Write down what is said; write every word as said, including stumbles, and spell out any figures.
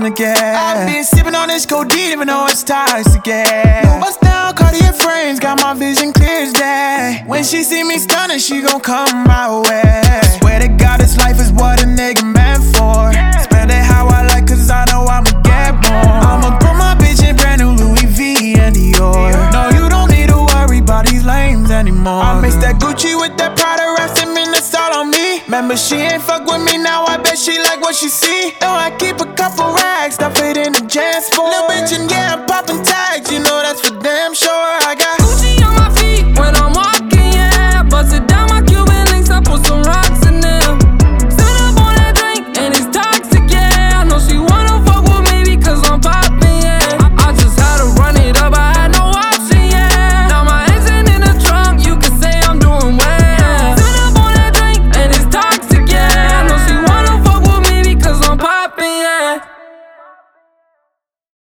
cosmic, yeah. I've been sipping on this codeine, even though it's toxic, yeah. Bust down Cartier frames, got my vision clear as day. When she see me stunning, she gon' come my way. Swear to God, this life is what a nigga meant for. Spend it how I like, cause I know I'ma get more. I'ma put my bitch in brand new Louis V and Dior. No, you don't need to worry about these lames anymore. I mix that Gucci with that Prada, rest in me, that's all on me. Remember, she ain't fuck with me, now I bet she like what she see. Know I keep a couple racks, stuff it in the jam sport. Little bitch, and yeah, I'm popping tags, you know that's for damn sure.